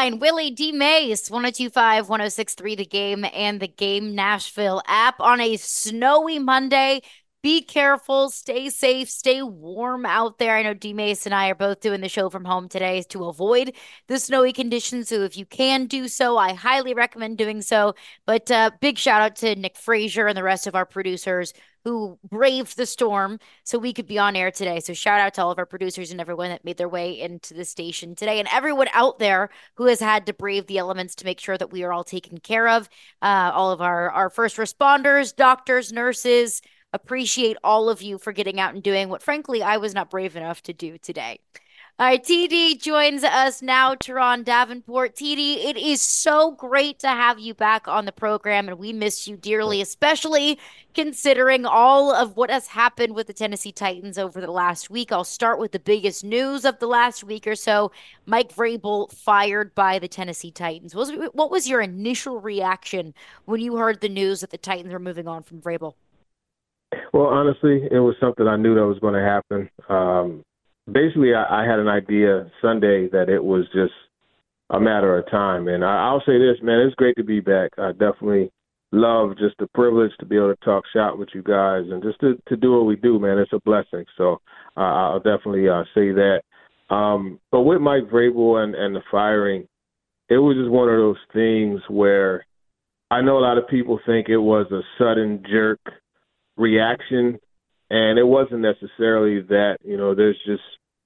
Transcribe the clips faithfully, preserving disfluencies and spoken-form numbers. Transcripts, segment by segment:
Ryan, Willie D. Mays, one oh two five, one oh six three, The Game, and the Game Nashville app on a snowy Monday. Be careful, stay safe, stay warm out there. I know D. Mays and I are both doing the show from home today to avoid the snowy conditions. So if you can do so, I highly recommend doing so. But uh, big shout out to Nick Frazier and the rest of our producers who braved the storm so we could be on air today. So shout out to all of our producers and everyone that made their way into the station today and everyone out there who has had to brave the elements to make sure that we are all taken care of. Uh, all of our, our first responders, doctors, nurses, appreciate all of you for getting out and doing what, frankly, I was not brave enough to do today. All right, T D joins us now, Teron Davenport. T D, it is so great to have you back on the program, and we miss you dearly, especially considering all of what has happened with the Tennessee Titans over the last week. I'll start with the biggest news of the last week or so. Mike Vrabel fired by the Tennessee Titans. What was, what was your initial reaction when you heard the news that the Titans were moving on from Vrabel? Well, honestly, it was something I knew that was going to happen. Um, basically, I, I had an idea Sunday that it was just a matter of time. And I, I'll say this, man, it's great to be back. I definitely love just the privilege to be able to talk shop with you guys and just to, to do what we do, man. It's a blessing. So uh, I'll definitely uh, say that. Um, but with Mike Vrabel and, and the firing, it was just one of those things where I know a lot of people think it was a sudden jerk reaction, and it wasn't necessarily that. You know, there's just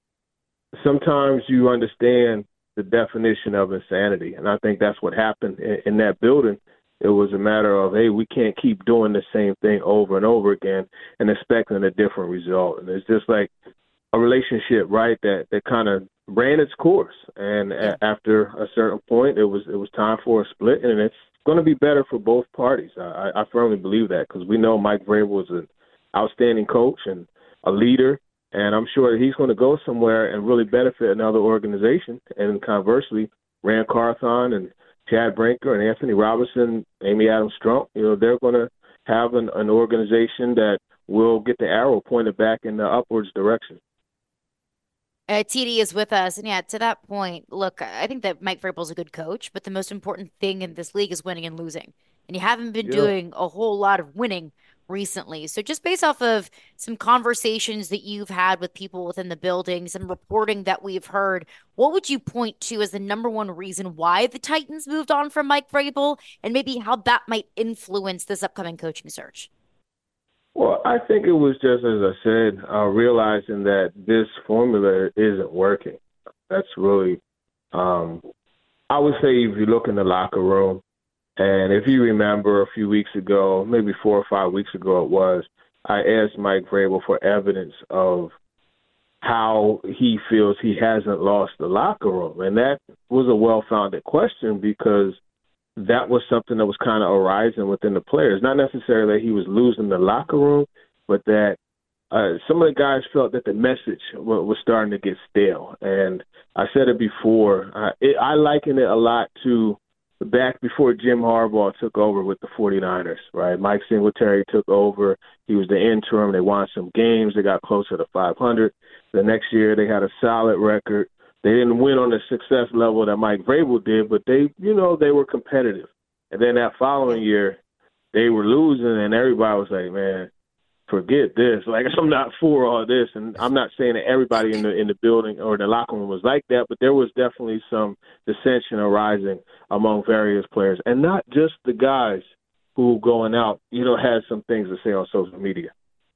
sometimes you understand the definition of insanity, and I think that's what happened in, in that building. It was a matter of, hey, we can't keep doing the same thing over and over again and expecting a different result. And it's just like a relationship, right, that, that kind of ran its course. And Yeah. a- after a certain point, it was it was time for a split, and it's going to be better for both parties. I, I firmly believe that because we know Mike Vrabel is an outstanding coach and a leader, and I'm sure that he's going to go somewhere and really benefit another organization. And conversely, Rand Carthon and Chad Brinker and Anthony Robinson, Amy Adams Strunk, you know, they're going to have an, an organization that will get the arrow pointed back in the upwards direction. Uh, T D is with us. And yeah, to that point, look, I think that Mike Vrabel's a good coach, but the most important thing in this league is winning and losing. And you haven't been Yeah. doing a whole lot of winning recently. So just based off of some conversations that you've had with people within the building, some reporting that we've heard, what would you point to as the number one reason why the Titans moved on from Mike Vrabel and maybe how that might influence this upcoming coaching search? Well, I think it was just, as I said, uh, realizing that this formula isn't working. That's really, um, I would say, if you look in the locker room, and if you remember a few weeks ago, maybe four or five weeks ago it was, I asked Mike Vrabel for evidence of how he feels he hasn't lost the locker room. And that was a well-founded question because that was something that was kind of arising within the players. Not necessarily that he was losing the locker room, but that uh, some of the guys felt that the message w- was starting to get stale. And I said it before, uh, it, I liken it a lot to back before Jim Harbaugh took over with the 49ers, right? Mike Singletary took over. He was the interim. They won some games. They got closer to five hundred. The next year they had a solid record. They didn't win on the success level that Mike Vrabel did, but they, you know, they were competitive. And then that following year, they were losing, and everybody was like, man, forget this. Like, I'm not for all this. And I'm not saying that everybody in the in the building or the locker room was like that, but there was definitely some dissension arising among various players. And not just the guys who going out, you know, had some things to say on social media.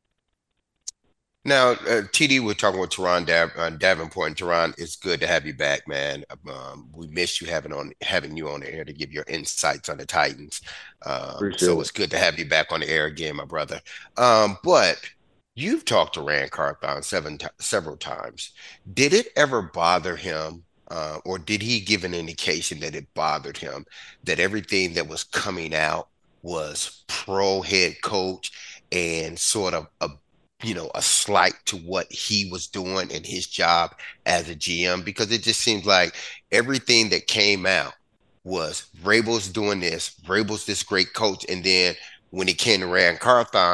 Now, uh, T D, we're talking with Teron Dav- uh, Davenport, and Teron, it's good to have you back, man. Um, we missed you having on having you on the air to give your insights on the Titans. Um, Appreciate so it. it's good to have you back on the air again, my brother. Um, but you've talked to Rand Carthon seven ti several times. Did it ever bother him, uh, or did he give an indication that it bothered him that everything that was coming out was pro head coach and sort of a you know, a slight to what he was doing in his job as a G M? Because it just seems like everything that came out was Vrabel's doing this, Vrabel's this great coach, and then when it came to Rand Carthon,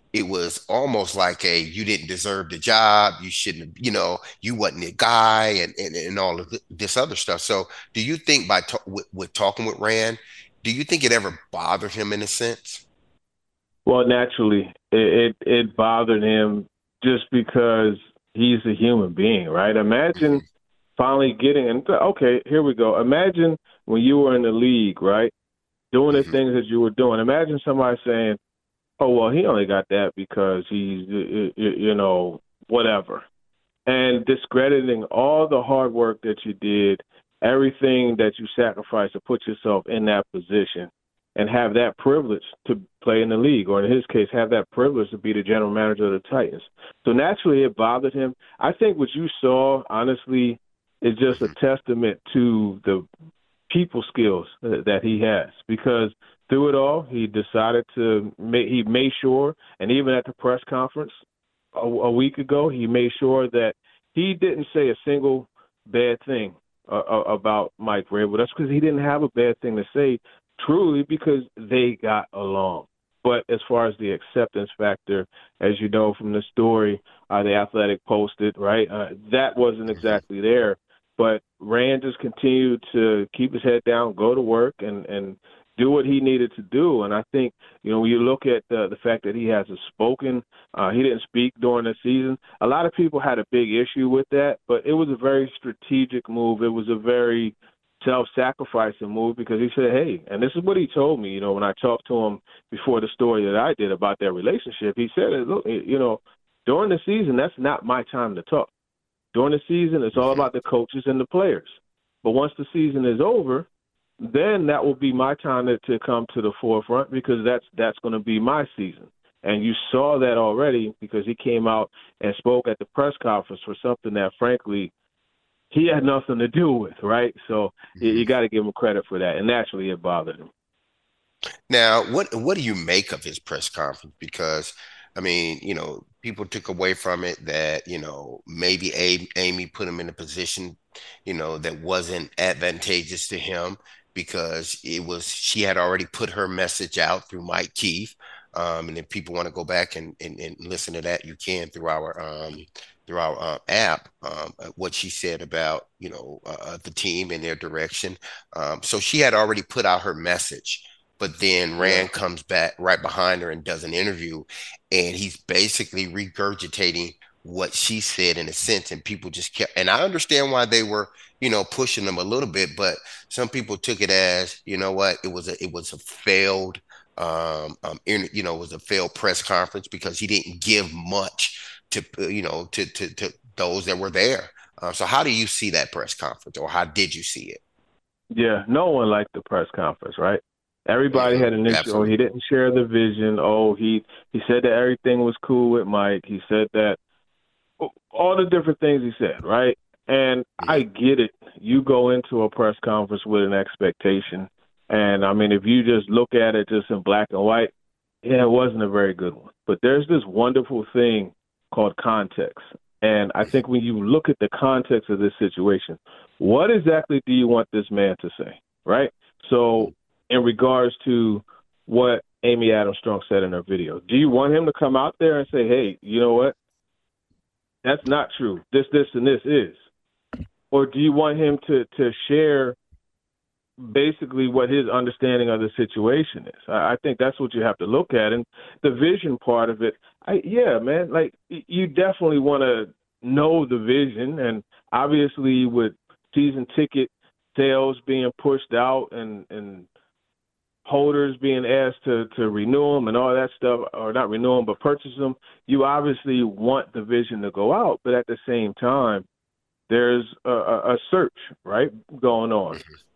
it was almost like a you didn't deserve the job, you shouldn't have, you know, you wasn't the guy, and and, and all of this other stuff. So do you think by ta- with, with talking with Rand, do you think it ever bothered him in a sense? Well, naturally, it, it it bothered him just because he's a human being, right? Imagine Hmm. finally getting and okay, here we go. Imagine when you were in the league, right, doing the Hmm. things that you were doing. Imagine somebody saying, "Oh, well, he only got that because he's you know whatever," and discrediting all the hard work that you did, everything that you sacrificed to put yourself in that position, and have that privilege to play in the league, or in his case, have that privilege to be the general manager of the Titans. So naturally, it bothered him. I think what you saw, honestly, is just a Hmm. testament to the people skills that he has because through it all, he decided to make, he made sure, and even at the press conference a, a week ago, he made sure that he didn't say a single bad thing uh, uh, about Mike Vrabel. That's because he didn't have a bad thing to say, truly, because they got along. But as far as the acceptance factor, as you know from the story, uh, the Athletic posted, right, uh, that wasn't Hmm. exactly there. But Rand just continued to keep his head down, go to work, and and do what he needed to do. And I think, you know, when you look at the, the fact that he hasn't spoken, uh, he didn't speak during the season. A lot of people had a big issue with that, but it was a very strategic move. It was a very self-sacrificing move because he said, hey, and this is what he told me, you know, when I talked to him before the story that I did about their relationship, he said, look, you know, during the season, that's not my time to talk. During the season, it's all Hmm. about the coaches and the players. But once the season is over, then that will be my time to, to come to the forefront because that's that's going to be my season. And you saw that already because he came out and spoke at the press conference for something that, frankly, he had nothing to do with, right? So you, Hmm. you got to give him credit for that. And naturally, it bothered him. Now, what what do you make of his press conference? Because, I mean, you know, people took away from it that, you know, maybe A- Amy put him in a position, you know, that wasn't advantageous to him because it was she had already put her message out through Mike Keith. Um, and if people want to go back and, and, and listen to that, you can through our um, through our uh, app, um, uh, what she said about, you know, uh, uh, the team and their direction. Um, so she had already put out her message, but then Yeah. Rand comes back right behind her and does an interview, and he's basically regurgitating what she said in a sense, and people just kept. And I understand why they were, you know, pushing them a little bit, but some people took it as, you know what, it was a it was a failed, um, um in, you know, it was a failed press conference because he didn't give much to, uh, you know, to to to those that were there. Uh, so how do you see that press conference, or how did you see it? Yeah, no one liked the press conference, right? Everybody Hmm. had an issue. Oh, he Absolutely. didn't share the vision. Oh, he he said that everything was cool with Mike. He said that all the different things he said, right? And I Hmm. get it. You go into a press conference with an expectation. And I mean, if you just look at it just in black and white, yeah, it wasn't a very good one. But there's this wonderful thing called context. And I think when you look at the context of this situation, what exactly do you want this man to say, right? So, in regards to what Amy Adams Strong said in her video, do you want him to come out there and say, hey, you know what? That's not true. This, this, and this is. Or do you want him to to share basically what his understanding of the situation is? I, I think that's what you have to look at, and the vision part of it. I, yeah, man, like you definitely want to know the vision, and obviously with season ticket sales being pushed out and and holders being asked to to renew them and all that stuff, or not renew them but purchase them, you obviously want the vision to go out, but at the same time there's a, a search, right, going on.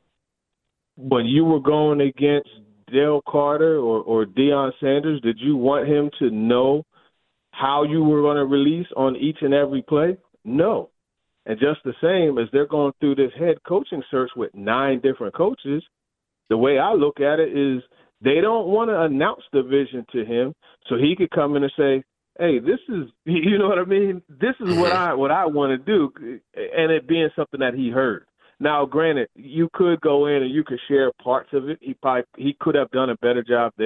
When you were going against Dale Carter or, or Deion Sanders, did you want him to know how you were going to release on each and every play? No. And just the same as they're going through this head coaching search with nine different coaches, the way I look at it is they don't want to announce the vision to him so he could come in and say, hey, this is, you know what I mean? This is what Hmm. I what I want to do, and it being something that he heard. Now, granted, you could go in and you could share parts of it. He probably he could have done a better job there,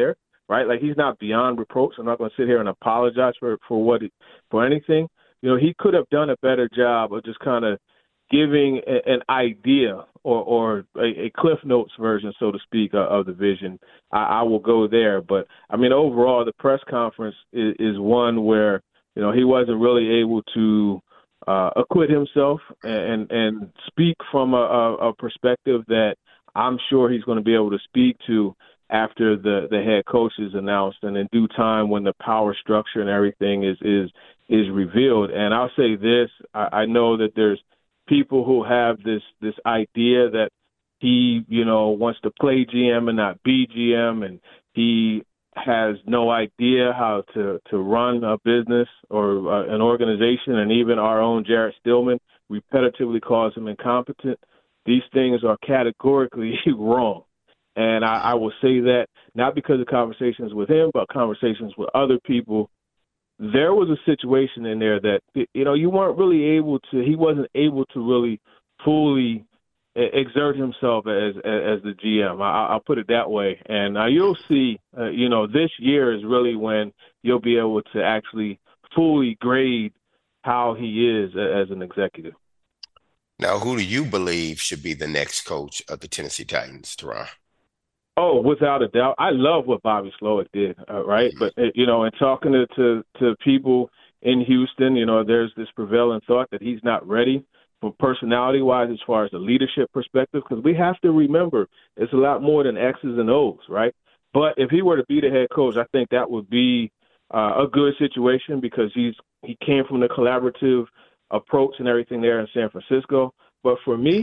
right? Like he's not beyond reproach. I'm not going to sit here and apologize for for what it, for anything. You know, he could have done a better job of just kind of giving a, an idea or or a, a Cliff Notes version, so to speak, of, of the vision. I, I will go there, but I mean, overall, the press conference is, is one where you know he wasn't really able to uh, acquit himself and and speak from a, a, a perspective that I'm sure he's going to be able to speak to after the, the head coach is announced and in due time when the power structure and everything is is is revealed. And I'll say this, I, I know that there's people who have this this idea that he, you know, wants to play G M and not be G M, and he has no idea how to, to run a business or uh, an organization, and even our own Jarrett Stillman repetitively calls him incompetent. These things are categorically wrong. And I, I will say that not because of conversations with him, but conversations with other people. There was a situation in there that, you know, you weren't really able to, he wasn't able to really fully exert himself as as the G M. I, I'll put it that way. And uh, you'll see, uh, you know, this year is really when you'll be able to actually fully grade how he is as an executive. Now, who do you believe should be the next coach of the Tennessee Titans, Teron? Oh, without a doubt. I love what Bobby Slowick did, uh, right? But, uh, you know, and talking to, to, to people in Houston, you know, there's this prevailing thought that he's not ready for personality-wise as far as the leadership perspective, because we have to remember it's a lot more than X's and O's, right? But if he were to be the head coach, I think that would be uh, a good situation because he's he came from the collaborative approach and everything there in San Francisco. But for me,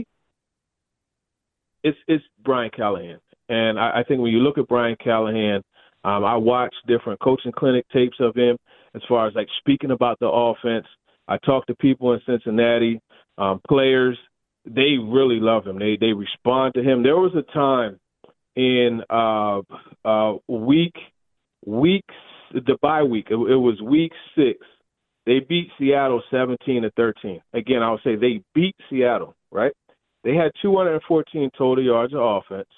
it's it's Brian Callahan. And I, I think when you look at Brian Callahan, um, I watched different coaching clinic tapes of him as far as like speaking about the offense. I talked to people in Cincinnati, um, players. They really love him. They they respond to him. There was a time in uh, uh, week weeks the bye week. It, it was week six. They beat Seattle seventeen to thirteen. Again, I would say they beat Seattle. Right? They had two hundred fourteen total yards of offense.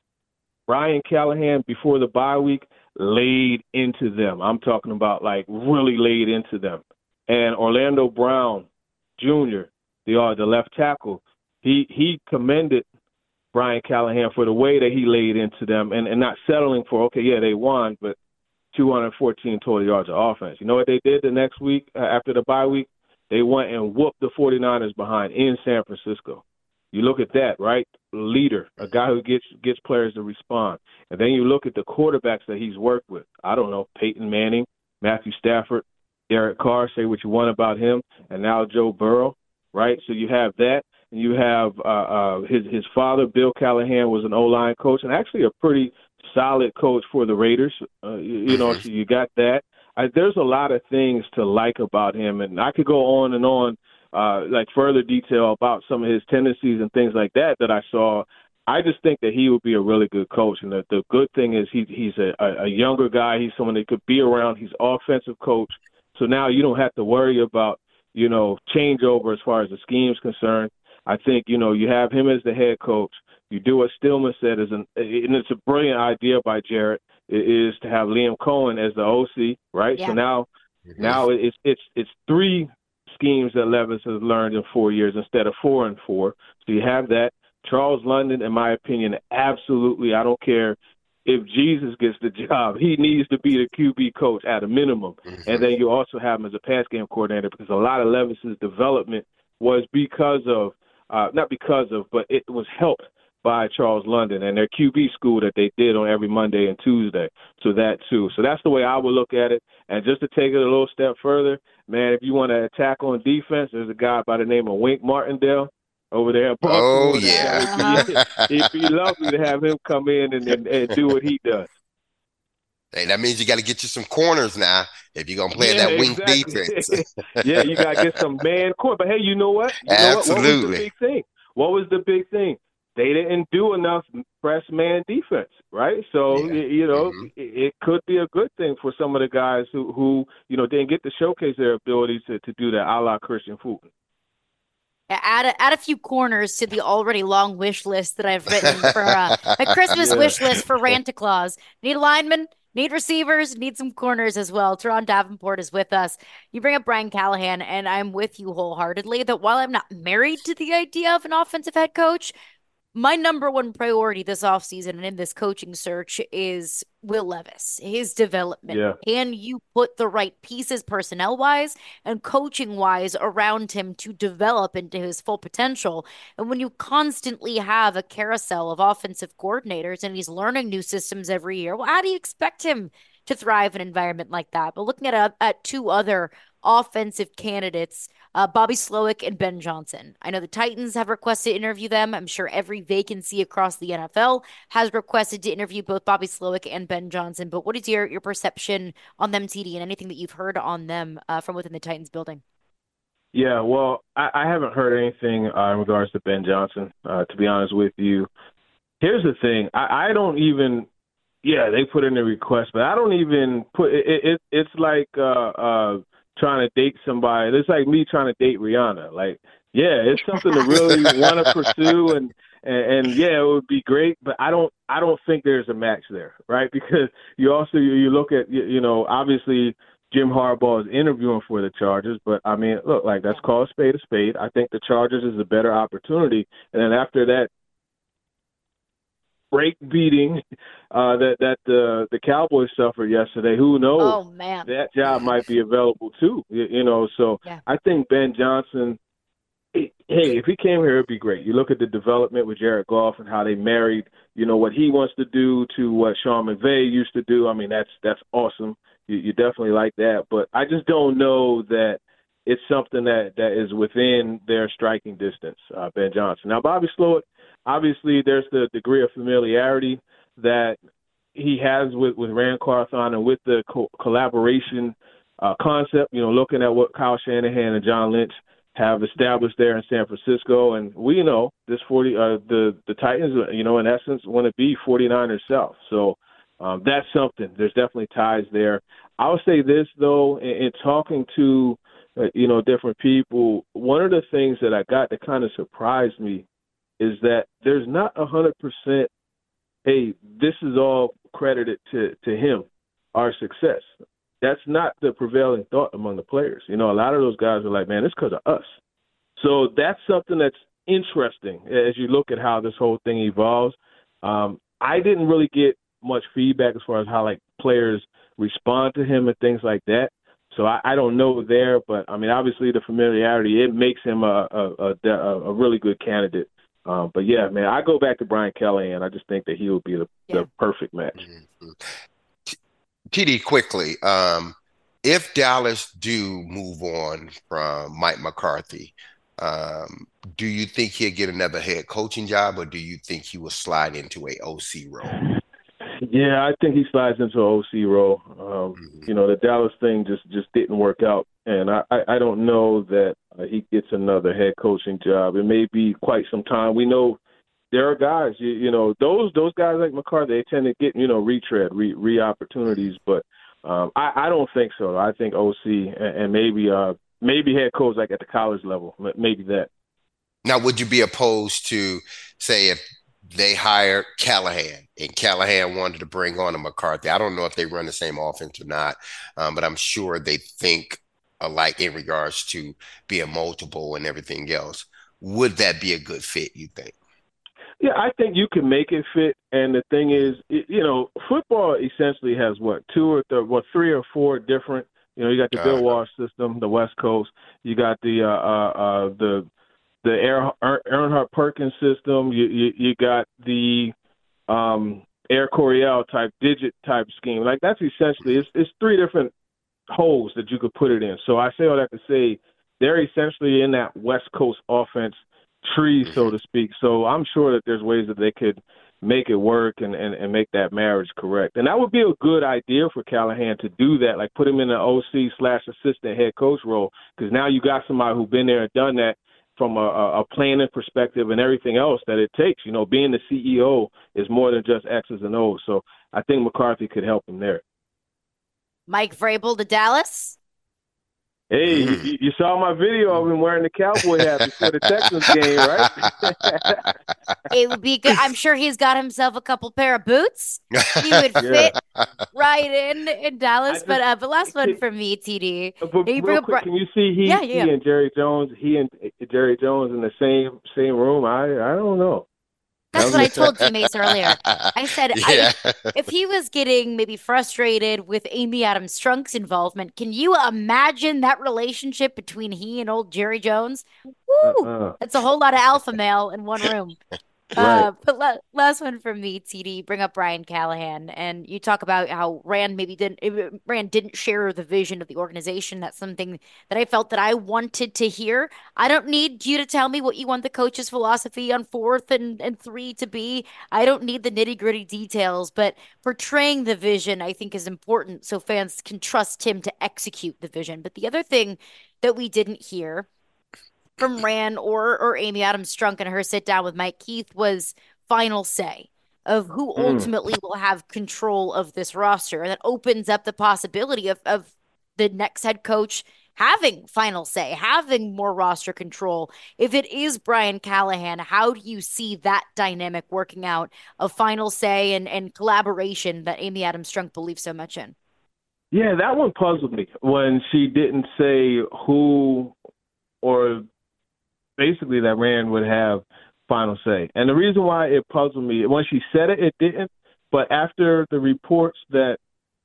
Brian Callahan, before the bye week, laid into them. I'm talking about, like, really laid into them. And Orlando Brown Junior, the uh, the left tackle, he he commended Brian Callahan for the way that he laid into them and, and not settling for, okay, yeah, they won, but two hundred fourteen total yards of offense. You know what they did the next week uh, after the bye week? They went and whooped the 49ers behind in San Francisco. You look at that, right? Leader, a guy who gets gets players to respond. And then you look at the quarterbacks that he's worked with. I don't know, Peyton Manning, Matthew Stafford, Derek Carr, say what you want about him, and now Joe Burrow, right? So you have that, and you have uh, uh, his his father, Bill Callahan, was an O-line coach, and actually a pretty solid coach for the Raiders. Uh, you, you know, so you got that. I, there's a lot of things to like about him, and I could go on and on. Uh, like further detail about some of his tendencies and things like that that I saw. I just think that he would be a really good coach. And the, the good thing is he, he's a, a younger guy. He's someone that could be around. He's offensive coach. So now you don't have to worry about, you know, changeover as far as the scheme's concerned. I think, you know, you have him as the head coach. You do what Stillman said, is an, and it's a brilliant idea by Jarrett, is to have Liam Cohen as the O C, right? Yeah. So now, mm-hmm. now it's it's it's three schemes that Levis has learned in four years instead of four and four. So you have that. Charles London, in my opinion, absolutely, I don't care if Jesus gets the job, he needs to be the Q B coach at a minimum. Mm-hmm. And then you also have him as a pass game coordinator because a lot of Levis's development was because of, uh, not because of, but it was helped by Charles London and their Q B school that they did on every Monday and Tuesday. So that too. So that's the way I would look at it. And just to take it a little step further, man, if you want to attack on defense, there's a guy by the name of Wink Martindale over there at Baltimore. Oh, yeah. It'd be, it'd be lovely to have him come in and, and, and do what he does. Hey, that means you got to get you some corners now if you're going to play yeah, that wing exactly. defense. yeah, you got to get some man corner. But, hey, you know what? You Absolutely. Know what? What was the big thing? What was the big thing? They didn't do enough press man defense, right? So, yeah. you know, mm-hmm. it, it could be a good thing for some of the guys who, who you know, didn't get to showcase their abilities to, to do that, a la Christian Fulton. Add a, add a few corners to the already long wish list that I've written for uh, my Christmas yeah. wish list for Rantaclaus. Need a lineman? Need receivers, need some corners as well. Teron Davenport is with us. You bring up Brian Callahan, and I'm with you wholeheartedly that while I'm not married to the idea of an offensive head coach, my number one priority this offseason and in this coaching search is Will Levis, his development. Yeah. Can you put the right pieces personnel wise and coaching wise around him to develop into his full potential? And when you constantly have a carousel of offensive coordinators and he's learning new systems every year, well, how do you expect him to thrive in an environment like that? But looking at, a, at two other offensive candidates, uh, Bobby Slowick and Ben Johnson. I know the Titans have requested to interview them. I'm sure every vacancy across the N F L has requested to interview both Bobby Slowick and Ben Johnson. But what is your your perception on them, T D, and anything that you've heard on them uh, from within the Titans building? Yeah, well, I, I haven't heard anything uh, in regards to Ben Johnson, uh, to be honest with you. Here's the thing. I, I don't even – yeah, they put in a request, but I don't even put it, – it, it's like uh, uh, trying to date somebody. It's like me trying to date Rihanna. Like, yeah, it's something to really want to pursue, and, and and yeah, it would be great. But I don't I don't think there's a match there, right? Because you also you, you look at you, you know obviously Jim Harbaugh is interviewing for the Chargers, but I mean look, like that's called a spade a spade. I think the Chargers is a better opportunity, and then after that break beating uh, that that the the Cowboys suffered yesterday. Who knows? Oh, man. That job might be available too. You, you know, so Yeah. I think Ben Johnson. Hey, if he came here, it'd be great. You look at the development with Jared Goff and how they married. You know what he wants to do to what Sean McVay used to do. I mean, that's that's awesome. You, you definitely like that, but I just don't know that it's something that that is within their striking distance. Uh, Ben Johnson. Now, Bobby Slowick. Obviously, there's the degree of familiarity that he has with, with Rand Carthon and with the co- collaboration uh, concept, you know, looking at what Kyle Shanahan and John Lynch have established there in San Francisco. And we know this forty, uh, the, the Titans, you know, in essence, want to be 49ers South. So um, that's something. There's definitely ties there. I'll say this, though, in, in talking to, uh, you know, different people, one of the things that I got that kind of surprised me is that there's not one hundred percent, hey, this is all credited to, to him, our success. That's not the prevailing thought among the players. You know, a lot of those guys are like, man, it's because of us. So that's something that's interesting as you look at how this whole thing evolves. Um, I didn't really get much feedback as far as how, like, players respond to him and things like that. So I, I don't know there, but, I mean, obviously the familiarity, it makes him a, a, a, a really good candidate. Um, but, yeah, man, I go back to Brian Callahan. I just think that he would be the, yeah. the perfect match. Mm-hmm. T D, quickly, um, if Dallas do move on from Mike McCarthy, um, do you think he'll get another head coaching job, or do you think he will slide into a O C role? Yeah, I think he slides into an O C role. Um, mm-hmm. You know, the Dallas thing just, just didn't work out, and I, I, I don't know that uh, he gets another head coaching job. It may be quite some time. We know there are guys, you, you know, those those guys like McCarthy, they tend to get, you know, retread, re, re opportunities, but um, I, I don't think so. I think O C and, and maybe uh, maybe head coach like at the college level, maybe that. Now, would you be opposed to, say, if they hired Callahan and Callahan wanted to bring on a McCarthy? I don't know if they run the same offense or not, um, but I'm sure they think alike in regards to being multiple and everything else. Would that be a good fit, you think? Yeah, I think you can make it fit. And the thing is, you know, football essentially has what, two or th- what, three or four different, you know, you got the Bill Walsh system, the West Coast, you got the, uh, uh, uh the, the Earnhardt Perkins system, you, you, you got the, um, Air Coryell type digit type scheme. Like that's essentially, it's, it's three different holes that you could put it in. So I say all that to say they're essentially in that West Coast offense tree, so to speak. So I'm sure that there's ways that they could make it work and, and, and make that marriage correct. And that would be a good idea for Callahan to do that, like put him in the O C slash assistant head coach role, because now you got somebody who's been there and done that from a, a planning perspective and everything else that it takes. You know, being the C E O is more than just X's and O's. So I think McCarthy could help him there. Mike Vrabel to Dallas? Hey, Mm. you, you saw my video of him wearing the cowboy hat before the Texans game, right? It would be good. I'm sure he's got himself a couple pair of boots. He would Yeah. fit right in in I Dallas. But just uh, but last one can, for me, T D. but You bring real up, quick, Bri- can you see yeah, he yeah, yeah. he and Jerry Jones, he and Jerry Jones in the same same room? I I don't know. That's I'm what I just saying. told D Mace earlier. I said I, Yeah. if if he was getting maybe frustrated with Amy Adams Strunk's involvement, can you imagine that relationship between he and old Jerry Jones? Woo! Uh-uh. That's a whole lot of alpha male in one room. Right. Uh, but la last one from me, T D. Bring up Brian Callahan, and you talk about how Rand maybe didn't uh, Rand didn't share the vision of the organization. That's something that I felt that I wanted to hear. I don't need you to tell me what you want the coach's philosophy on fourth and, and three to be. I don't need the nitty gritty details, but portraying the vision I think is important so fans can trust him to execute the vision. But the other thing that we didn't hear from Rand or or Amy Adams Strunk and her sit down with Mike Keith was final say of who Mm. ultimately will have control of this roster. And that opens up the possibility of, of the next head coach having final say, having more roster control. If it is Brian Callahan, how do you see that dynamic working out of final say and, and collaboration that Amy Adams Strunk believes so much in? Yeah, that one puzzled me when she didn't say who or basically that Rand would have final say. And the reason why it puzzled me, when she said it, it didn't. But after the reports that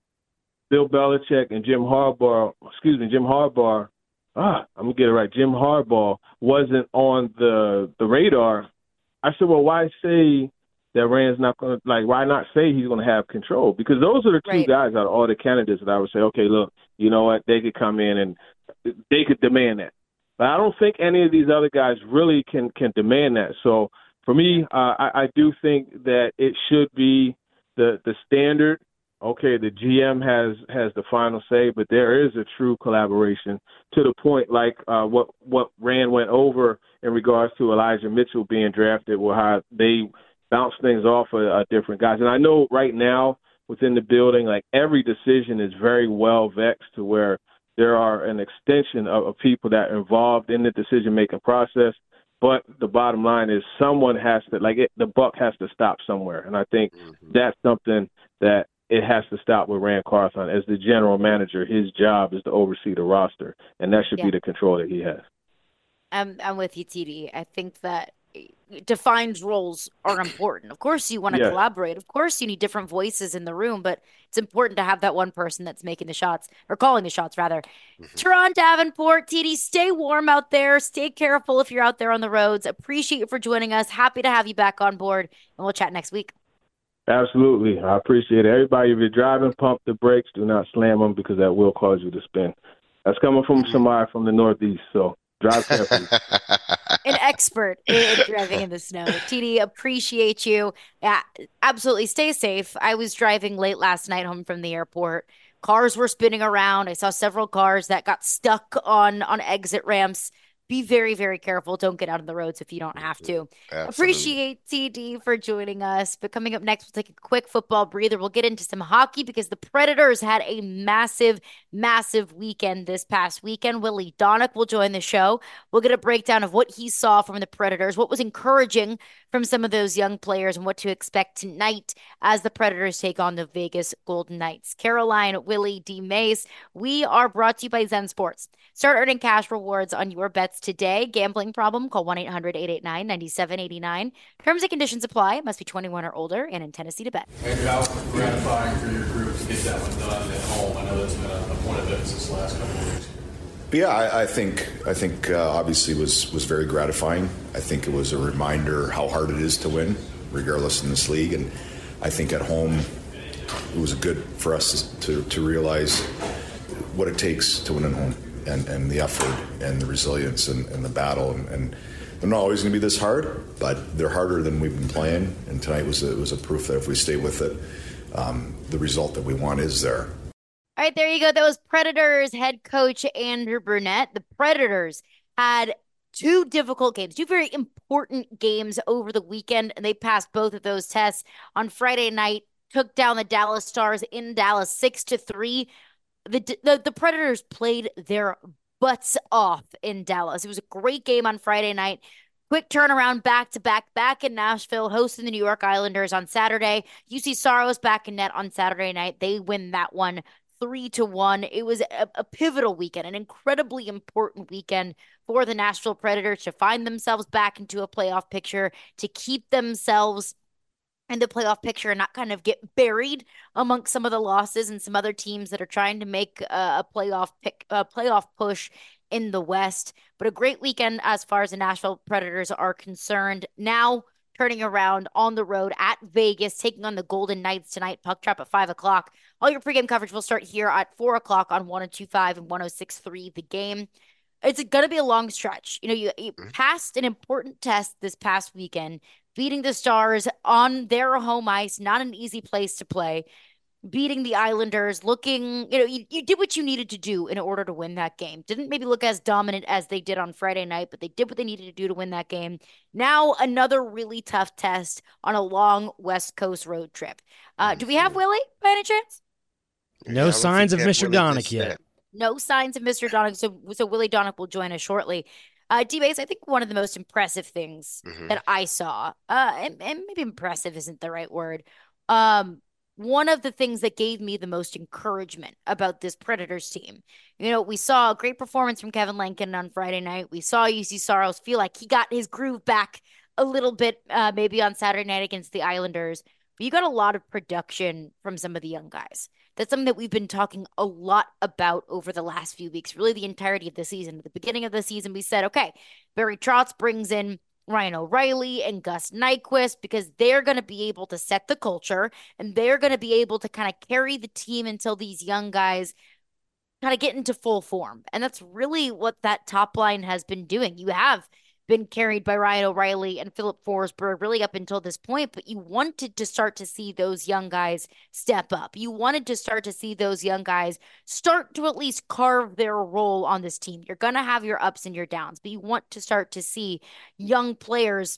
Bill Belichick and Jim Harbaugh, excuse me, Jim Harbaugh, ah, I'm gonna get it right, Jim Harbaugh wasn't on the the radar. I said, well, why say that Rand's not going to, like, why not say he's going to have control? Because those are the two Right. guys out of all the candidates that I would say, okay, look, you know what, they could come in and they could demand that. But I don't think any of these other guys really can can demand that. So for me, uh, I, I do think that it should be the the standard. Okay, the G M has has the final say, but there is a true collaboration to the point like uh, what what Rand went over in regards to Elijah Mitchell being drafted, will how they bounce things off of uh, different guys. And I know right now within the building, like every decision is very well vexed to where there are an extension of, of people that are involved in the decision making process. But the bottom line is someone has to, like it, the buck has to stop somewhere. And I think Mhm. that's something that it has to stop with Rand Carthon. As the general manager, his job is to oversee the roster, and that should Yeah. be the control that he has. I'm I'm with you, T D. I think that eh, defined roles are important. Of course, you want to Yes. collaborate. Of course, you need different voices in the room, but it's important to have that one person that's making the shots or calling the shots, rather. Mhm. Teron Davenport, T D, stay warm out there. Stay careful if you're out there on the roads. Appreciate you for joining us. Happy to have you back on board, and we'll chat next week. Absolutely. I appreciate it. Everybody, if you're driving, pump the brakes. Do not slam them because that will cause you to spin. That's coming from somebody from the Northeast, so drive carefully. An expert in driving in the snow. T D, appreciate you. Yeah, absolutely. Stay safe. I was driving late last night home from the airport. Cars were spinning around. I saw several cars that got stuck on on exit ramps. Be very, very careful. Don't get out on the roads if you don't have Mhm. to. Absolutely. Appreciate T D for joining us. But coming up next, we'll take a quick football breather. We'll get into some hockey because the Predators had a massive, massive weekend this past weekend. Willie Donick will join the show. We'll get a breakdown of what he saw from the Predators, what was encouraging from some of those young players, and what to expect tonight as the Predators take on the Vegas Golden Knights. Caroline, Willie, D. Mace, we are brought to you by Zen Sports. Start earning cash rewards on your bets today. Gambling problem? Call one eight hundred eight eight nine nine seven eight nine. Terms and conditions apply. Must be twenty-one or older and in Tennessee to bet. Andrew, how gratifying for your group to get that one done at home? I know that's been a, a point of emphasis the last couple of weeks. But yeah, I, I think I think uh, obviously was was very gratifying. I think it was a reminder how hard it is to win, regardless in this league. And I think at home, it was good for us to to realize what it takes to win at home, and, and the effort and the resilience and, and the battle. And, and they're not always going to be this hard, but they're harder than we've been playing. And tonight was a, was a proof that if we stay with it, um, the result that we want is there. All right, there you go. That was Predators head coach Andrew Burnett. The Predators had two difficult games, two very important games over the weekend, and they passed both of those tests on Friday night. Took down the Dallas Stars in Dallas six to three. The, the the Predators played their butts off in Dallas. It was a great game on Friday night. Quick turnaround back to back, back in Nashville, hosting the New York Islanders on Saturday. U C Saros back in net on Saturday night. They win that one three to one. It was a, a pivotal weekend, an incredibly important weekend for the Nashville Predators to find themselves back into a playoff picture, to keep themselves in the playoff picture and not kind of get buried amongst some of the losses and some other teams that are trying to make a, a playoff pick, a playoff push in the West. But a great weekend as far as the Nashville Predators are concerned. Now turning around on the road at Vegas, taking on the Golden Knights tonight. Puck drop at five o'clock. All your pregame coverage will start here at four o'clock on one oh two point five and one oh six point three The Game. It's going to be a long stretch. You know, you, you passed an important test this past weekend, beating the Stars on their home ice, not an easy place to play, beating the Islanders, looking, you know, you, you did what you needed to do in order to win that game. Didn't maybe look as dominant as they did on Friday night, but they did what they needed to do to win that game. Now another really tough test on a long West Coast road trip. Uh, do we have Willie by any chance? No Yeah, signs of Mister Willie Donick just yet. said. No signs of Mister Donick. So, so Willie Donick will join us shortly. Uh, D-Base, I think one of the most impressive things Mhm. that I saw, uh, and, and maybe impressive isn't the right word. Um, one of the things that gave me the most encouragement about this Predators team, you know, we saw a great performance from Kevin Lankin on Friday night. We saw U C Saros feel like he got his groove back a little bit, uh, maybe on Saturday night against the Islanders. But you got a lot of production from some of the young guys. That's something that we've been talking a lot about over the last few weeks, really the entirety of the season. At the beginning of the season, we said, okay, Barry Trotz brings in Ryan O'Reilly and Gus Nyquist because they're going to be able to set the culture and they're going to be able to kind of carry the team until these young guys kind of get into full form. And that's really what that top line has been doing. You have been carried by Ryan O'Reilly and Philip Forsberg really up until this point, but you wanted to start to see those young guys step up. You wanted to start to see those young guys start to at least carve their role on this team. You're going to have your ups and your downs, but you want to start to see young players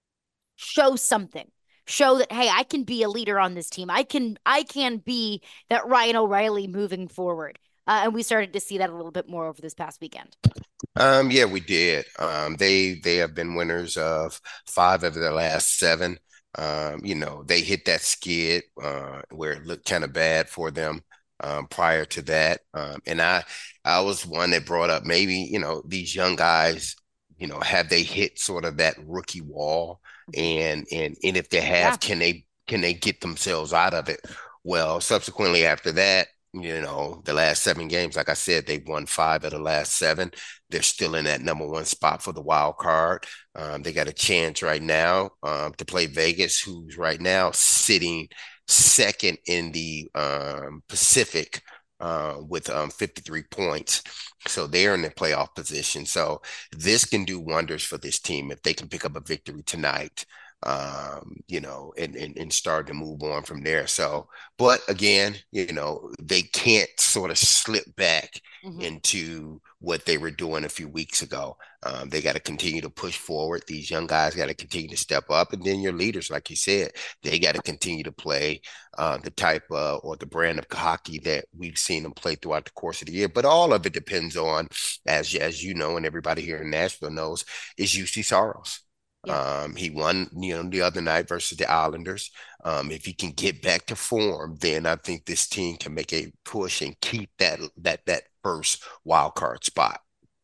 show something. Show that, hey, I can be a leader on this team. I can I can be that Ryan O'Reilly moving forward. Uh, and we started to see that a little bit more over this past weekend. Um, yeah, we did. Um, they they have been winners of five of their last seven. Um, you know, they hit that skid uh, where it looked kind of bad for them um, prior to that. Um, and I I was one that brought up maybe, you know, these young guys, you know, have they hit sort of that rookie wall? And and and if they have, Yeah. can they can they get themselves out of it? Well, subsequently after that, you know, the last seven games, like I said, they've won five of the last seven. They're still in that number one spot for the wild card. Um, they got a chance right now um, to play Vegas, who's right now sitting second in the um, Pacific uh, with um, fifty-three points. So they're in the playoff position. So this can do wonders for this team if they can pick up a victory tonight. Um, you know, and, and and start to move on from there. So, but again, you know, they can't sort of slip back Mhm. into what they were doing a few weeks ago. Um, they got to continue to push forward. These young guys got to continue to step up, and then your leaders, like you said, they got to continue to play uh, the type uh, or the brand of hockey that we've seen them play throughout the course of the year. But all of it depends on, as as you know, and everybody here in Nashville knows, is U C Saros. Yeah. Um, he won, you know, the other night versus the Islanders. Um, if he can get back to form, then I think this team can make a push and keep that that that first wild card spot.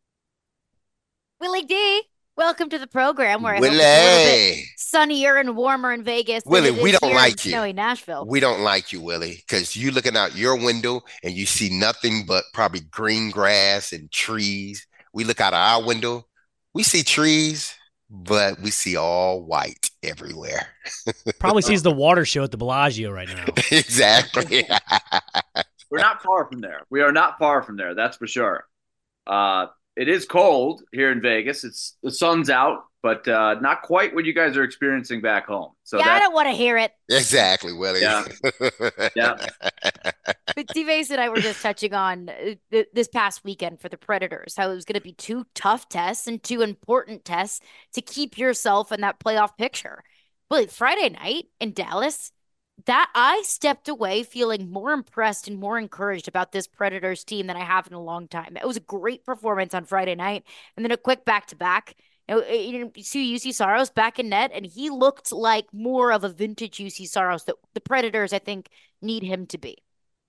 Willie D, welcome to the program where I hope it's a little bit Willie, sunnier and warmer in Vegas than Willie, it we is don't here in like you. snowy Nashville. We don't like you, Willie, because you looking out your window and you see nothing but probably green grass and trees. We look out of our window, we see trees, but we see all white everywhere. Probably sees the water show at the Bellagio right now. Exactly. We're not far from there. We are not far from there. That's for sure. Uh, it is cold here in Vegas. It's the sun's out, but uh, not quite what you guys are experiencing back home. So yeah, I that, don't want to hear it. Exactly, Willie. Yeah. Yeah. But D-Base and I were just touching on uh, th- this past weekend for the Predators, how it was going to be two tough tests and two important tests to keep yourself in that playoff picture. Well, Friday night in Dallas, that I stepped away feeling more impressed and more encouraged about this Predators team than I have in a long time. It was a great performance on Friday night, and then a quick back to back. You know, eh, you know, you see U C Saros back in net, and he looked like more of a vintage U C Saros that the Predators, I think, need him to be.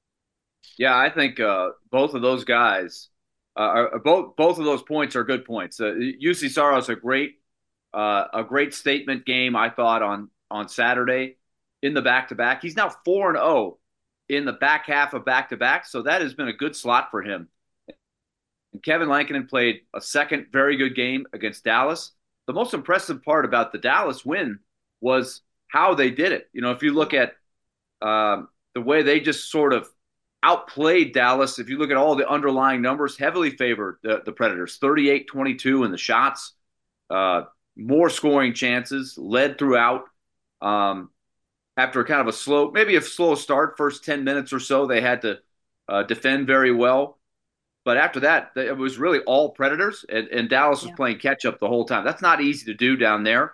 Yeah, I think uh, both of those guys, uh, are, both both of those points are good points. Uh, U C Saros a great uh, a great statement game, I thought, on on Saturday in the back to back. He's now four and zero in the back half of back to back, so that has been a good slot for him. And Kevin Lankinen played a second very good game against Dallas. The most impressive part about the Dallas win was how they did it. You know, if you look at um, the way they just sort of outplayed Dallas, if you look at all the underlying numbers, heavily favored the, the Predators, thirty-eight twenty-two in the shots, uh, more scoring chances, led throughout. Um, after kind of a slow, maybe a slow start, first ten minutes or so, they had to uh, defend very well. But after that, it was really all Predators, and, and Dallas was Yeah. playing catch up the whole time. That's not easy to do down there.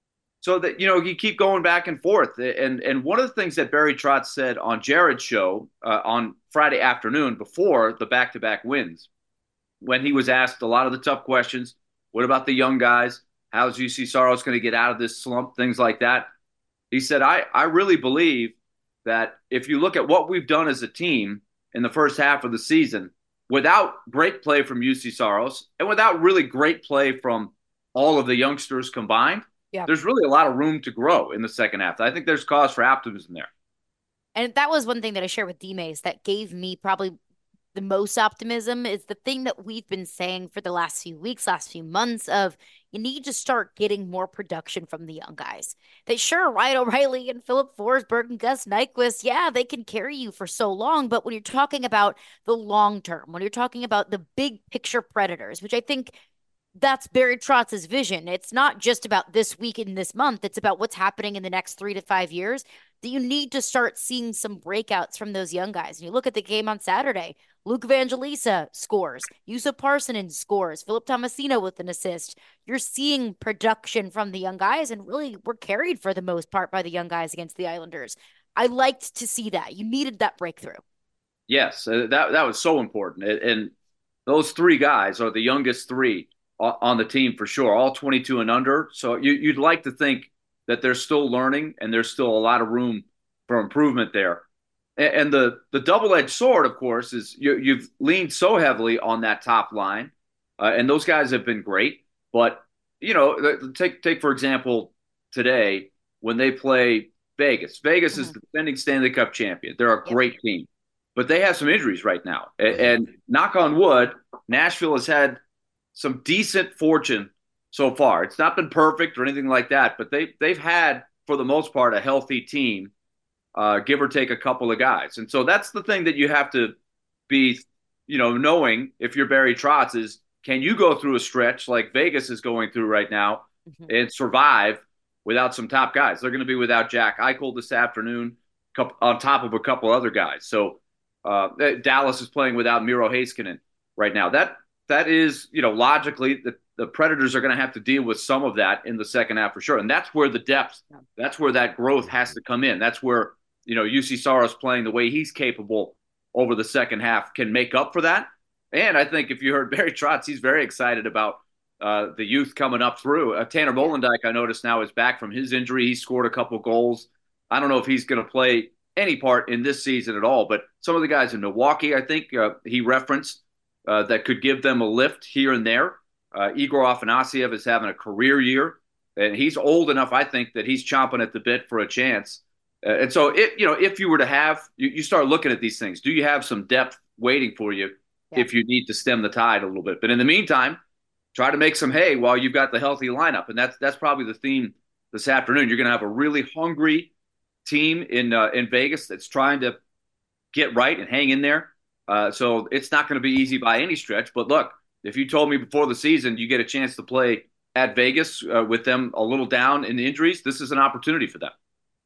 So that, you know, you keep going back and forth. And and one of the things that Barry Trotz said on Jared's show uh, on Friday afternoon before the back-to-back wins, when he was asked a lot of the tough questions, what about the young guys? How's U C Saros going to get out of this slump? Things like that. He said, I, I really believe that if you look at what we've done as a team in the first half of the season, without great play from U C Saros and without really great play from all of the youngsters combined, Yeah. there's really a lot of room to grow in the second half. I think there's cause for optimism there. And that was one thing that I shared with D Mays that gave me probably the most optimism is the thing that we've been saying for the last few weeks, last few months of you need to start getting more production from the young guys. That sure, Ryan O'Reilly and Philip Forsberg and Gus Nyquist, yeah, they can carry you for so long. But when you're talking about the long term, when you're talking about the big picture Predators, which I think that's Barry Trotz's vision. It's not just about this week and this month. It's about what's happening in the next three to five years. That you need to start seeing some breakouts from those young guys. And you look at the game on Saturday. Luke Evangelista scores. Yusuf Parsonen scores. Philip Tomasino with an assist. You're seeing production from the young guys, and really were carried for the most part by the young guys against the Islanders. I liked to see that. You needed that breakthrough. Yes, uh, that that was so important. And, and those three guys are the youngest three on the team for sure, all twenty-two and under. So you, you'd like to think that they're still learning and there's still a lot of room for improvement there. And, and the the double-edged sword, of course, is you, you've leaned so heavily on that top line, uh, and those guys have been great. But you know, take take for example today when they play Vegas. Vegas mm-hmm. is the defending Stanley Cup champion. They're a great yep. team, but they have some injuries right now. And, and knock on wood, Nashville has had some decent fortune so far. It's not been perfect or anything like that, but they they've had for the most part a healthy team, uh, give or take a couple of guys. And so that's the thing that you have to be, you know, knowing if you're Barry Trotz is can you go through a stretch like Vegas is going through right now mm-hmm. and survive without some top guys? They're going to be without Jack Eichel this afternoon, on top of a couple other guys. So uh, Dallas is playing without Miro Heiskanen right now. That That is, you know, logically, the, the Predators are going to have to deal with some of that in the second half for sure. And that's where the depth, that's where that growth has to come in. That's where, you know, U C Saros playing the way he's capable over the second half can make up for that. And I think if you heard Barry Trotz, he's very excited about uh, the youth coming up through. Uh, Tanner Bolendijk, I noticed now, is back from his injury. He scored a couple goals. I don't know if he's going to play any part in this season at all, but some of the guys in Milwaukee, I think uh, he referenced, Uh, that could give them a lift here and there. Uh, Igor Afanasyev is having a career year, and he's old enough, I think, that he's chomping at the bit for a chance. Uh, and so, it, you know, if you were to have, you, you start looking at these things. Do you have some depth waiting for you yeah. if you need to stem the tide a little bit? But in the meantime, try to make some hay while you've got the healthy lineup, and that's that's probably the theme this afternoon. You're going to have a really hungry team in uh, in Vegas that's trying to get right and hang in there. Uh, so it's not going to be easy by any stretch. But look, if you told me before the season you get a chance to play at Vegas uh, with them a little down in injuries, this is an opportunity for them.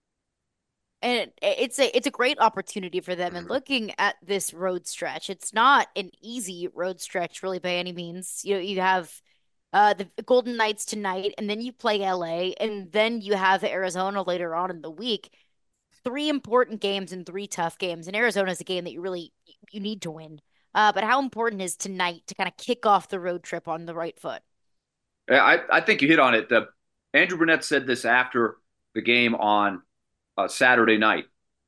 And it's a it's a great opportunity for them. And looking at this road stretch, it's not an easy road stretch really by any means. You know, you have uh, the Golden Knights tonight, and then you play L A, and then you have Arizona later on in the week. three important games and three tough games. And Arizona is a game that you really you need to win. Uh, but how important is tonight to kind of kick off the road trip on the right foot? I, I think you hit on it. The, Andrew Burnett said this after the game on uh, Saturday night.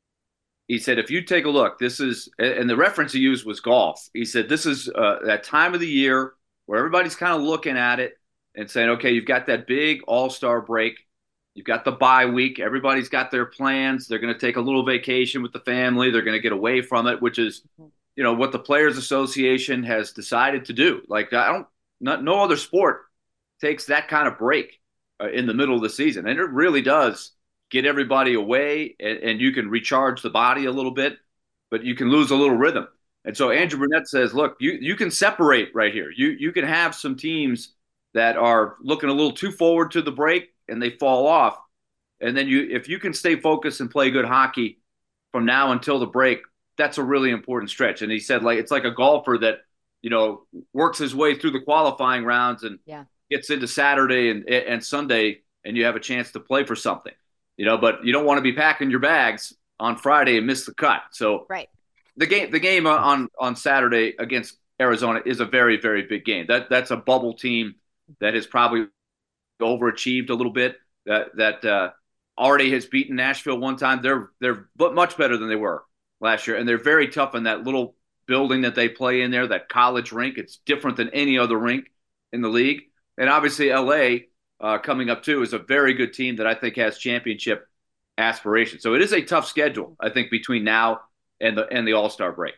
He said, if you take a look, this is, and the reference he used was golf. He said, this is uh, that time of the year where everybody's kind of looking at it and saying, okay, you've got that big all-star break. You've got the bye week. Everybody's got their plans. They're going to take a little vacation with the family. They're going to get away from it, which is, you know, what the Players Association has decided to do. Like, I don't, not, no other sport takes that kind of break uh, in the middle of the season. And it really does get everybody away, and, and you can recharge the body a little bit, but you can lose a little rhythm. And so Andrew Burnett says, look, you, you can separate right here. You, you can have some teams that are looking a little too forward to the break and they fall off. And then you, if you can stay focused and play good hockey from now until the break, that's a really important stretch. And he said, like, it's like a golfer that, you know, works his way through the qualifying rounds and yeah. gets into Saturday and, and Sunday, and you have a chance to play for something. You know, but you don't want to be packing your bags on Friday and miss the cut. So right. the game, the game on, on Saturday against Arizona is a very, very big game. That that's a bubble team that has probably overachieved a little bit. That that uh, already has beaten Nashville one time. They're they're much better than they were last year, and they're very tough in that little building that they play in there. That college rink, it's different than any other rink in the league. And obviously, L A. Uh, coming up too is a very good team that I think has championship aspirations. So it is a tough schedule, I think, between now and the and the All-Star break.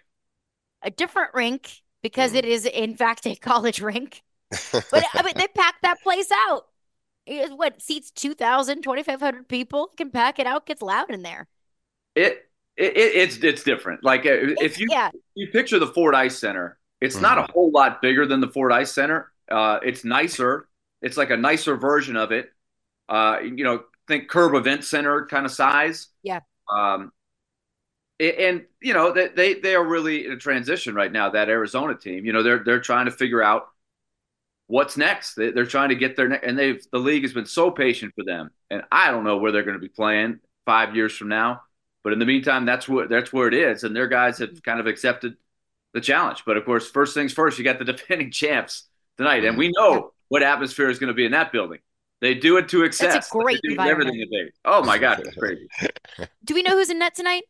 A different rink because it is in fact a college rink, but I mean they packed that place out. It, what seats two thousand, twenty-five hundred people? Can pack it out. Gets loud in there. It, it it's it's different. Like if it's, you yeah. you picture the Ford Ice Center, it's mm. not a whole lot bigger than the Ford Ice Center. Uh, it's nicer. It's like a nicer version of it. Uh, you know, think Curb Event Center kind of size. Yeah. Um, and, you know, they, they, they are really in a transition right now, that Arizona team. You know, they're they're trying to figure out what's next. They, they're trying to get their ne- – and they've the league has been so patient for them. And I don't know where they're going to be playing five years from now. But in the meantime, that's what that's where it is. And their guys have kind of accepted the challenge. But, of course, first things first, you got the defending champs tonight. And we know – yeah. what atmosphere is going to be in that building. They do it to excess. That's a great they do environment. Everything they, oh, my God, it's crazy. Do we know who's in net tonight?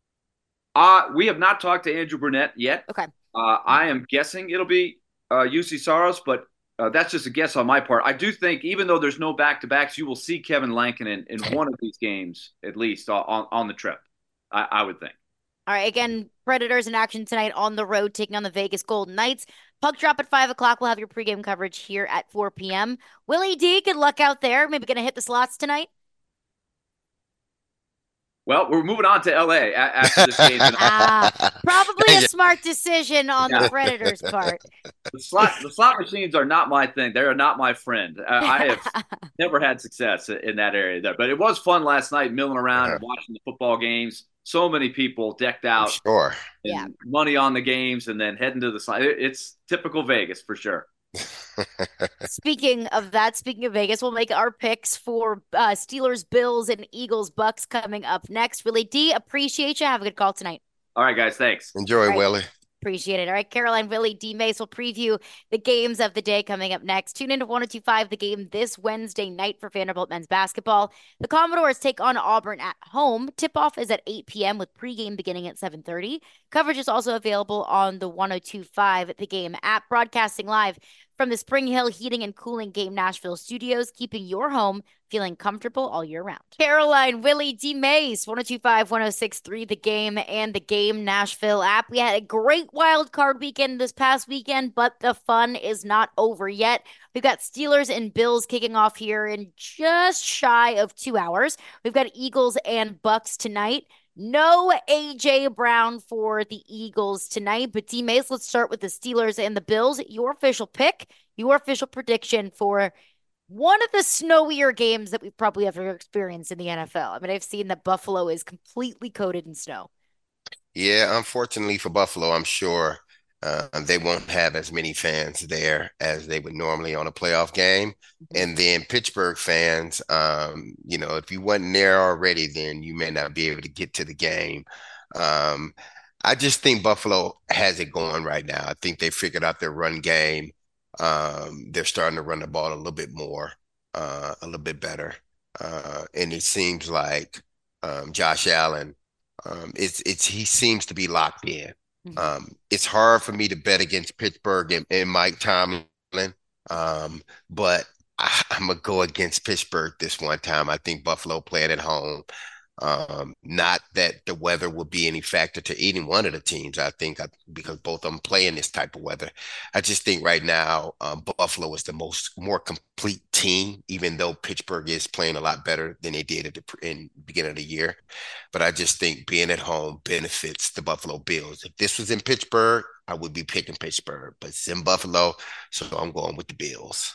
Uh, we have not talked to Andrew Burnett yet. Okay. Uh, I am guessing it'll be uh, U C Saros, but uh, that's just a guess on my part. I do think even though there's no back-to-backs, you will see Kevin Lankinen in, in one of these games at least on, on the trip, I, I would think. All right, again, Predators in action tonight on the road, taking on the Vegas Golden Knights. Puck drop at five o'clock. We'll have your pregame coverage here at four p.m. Willie D, good luck out there. Maybe going to hit the slots tonight? Well, we're moving on to L A after this game. ah, probably a smart decision on yeah. the Predators' part. The slot, the slot machines are not my thing. They are not my friend. Uh, I have never had success in that area there. But it was fun last night, milling around uh-huh. and watching the football games. So many people decked out. Sure. And yeah. money on the games and then heading to the slide. It's typical Vegas for sure. Speaking of that, speaking of Vegas, we'll make our picks for uh, Steelers, Bills, and Eagles, Bucks coming up next. Willie D, appreciate you. Have a good call tonight. All right, guys. Thanks. Enjoy, right. Willie. Appreciate it. All right, Caroline, Willie, D. Mace will preview the games of the day coming up next. Tune into one oh two point five The Game this Wednesday night for Vanderbilt men's basketball. The Commodores take on Auburn at home. Tip-off is at eight p.m. with pregame beginning at seven thirty. Coverage is also available on the one oh two point five The Game app, broadcasting live from the Spring Hill Heating and Cooling Game Nashville studios, keeping your home feeling comfortable all year round. Caroline, Willie, D. Mace, one oh two point five, one oh six point three The Game and the Game Nashville app. We had a great wild card weekend this past weekend, but the fun is not over yet. We've got Steelers and Bills kicking off here in just shy of two hours. We've got Eagles and Bucks tonight. No A J Brown for the Eagles tonight, but D. Mace, let's start with the Steelers and the Bills. Your official pick, your official prediction for one of the snowier games that we've probably ever experienced in the N F L. I mean, I've seen that Buffalo is completely coated in snow. Yeah, unfortunately for Buffalo, I'm sure Uh, they won't have as many fans there as they would normally on a playoff game. And then Pittsburgh fans, um, you know, if you wasn't there already, then you may not be able to get to the game. Um, I just think Buffalo has it going right now. I think they figured out their run game. Um, they're starting to run the ball a little bit more, uh, a little bit better. Uh, and it seems like um, Josh Allen, um, it's it's he seems to be locked in. Mhm. Um, it's hard for me to bet against Pittsburgh and, and Mike Tomlin, um, but I, I'm gonna go against Pittsburgh this one time. I think Buffalo playing at home. Um, not that the weather will be any factor to any one of the teams. I think I, because both of them play in this type of weather. I just think right now um, Buffalo is the most more complete team, even though Pittsburgh is playing a lot better than they did at the in the beginning of the year. But I just think being at home benefits the Buffalo Bills. If this was in Pittsburgh, I would be picking Pittsburgh, but it's in Buffalo, so I'm going with the Bills.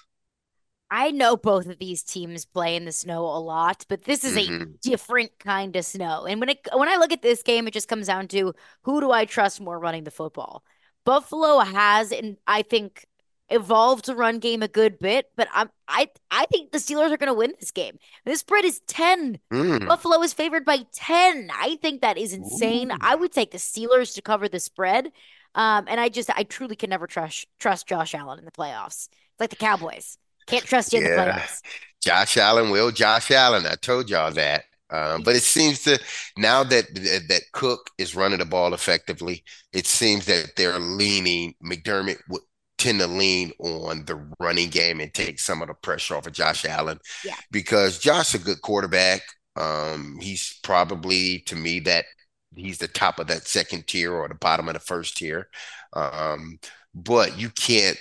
I know both of these teams play in the snow a lot, but this is a Hmm different kind of snow. And when it when I look at this game, it just comes down to who do I trust more running the football? Buffalo has, and I think evolved to run game a good bit, but I'm I I think the Steelers are going to win this game. This spread is ten. Mm. Buffalo is favored by ten. I think that is insane. Ooh. I would take the Steelers to cover the spread. Um, and I just I truly can never trust trust Josh Allen in the playoffs. It's like the Cowboys. Can't trust you in the Yeah. playoffs. Josh Allen will Josh Allen. I told y'all that. Um, but it seems to now that that Cook is running the ball effectively, it seems that they're leaning. McDermott would tend to lean on the running game and take some of the pressure off of Josh Allen Yeah. because Josh is a good quarterback. Um, he's probably to me that he's the top of that second tier or the bottom of the first tier. Um, but you can't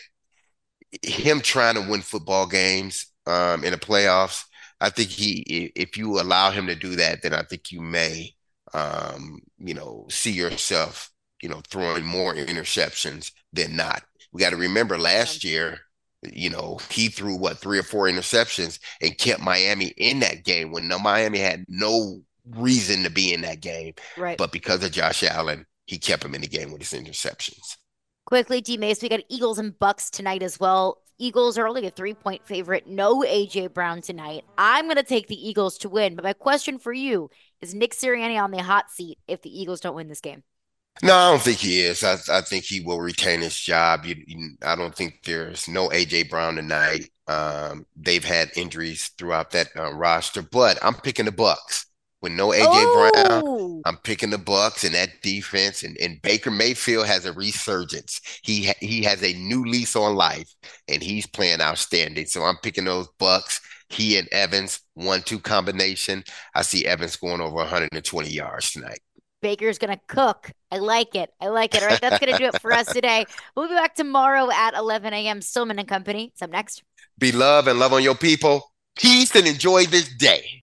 him trying to win football games um, in the playoffs. I think he, if you allow him to do that, then I think you may, um, you know, see yourself, you know, throwing more interceptions than not. We got to remember Yeah. last year, you know, he threw what three or four interceptions and kept Miami in that game when no Miami had no reason to be in that game, Right. but because of Josh Allen, he kept him in the game with his interceptions. Quickly, D Mace, we got Eagles and Bucks tonight as well. Eagles are only a three point favorite. No A J Brown tonight. I'm going to take the Eagles to win. But my question for you is Nick Sirianni on the hot seat if the Eagles don't win this game? No, I don't think he is. I, I think he will retain his job. You, you, I don't think there's no A J Brown tonight. Um, they've had injuries throughout that uh, roster, but I'm picking the Bucks. With no A J Brown, Oh, I'm picking the Bucks and that defense. And, and Baker Mayfield has a resurgence. He ha- he has a new lease on life, and he's playing outstanding. So I'm picking those Bucks. He and Evans, one two combination. I see Evans going over one hundred twenty yards tonight. Baker's going to cook. I like it. I like it. All right, that's going to do it for us today. We'll be back tomorrow at eleven a m. Stillman and Company. It's up next. Be love and love on your people. Peace and enjoy this day.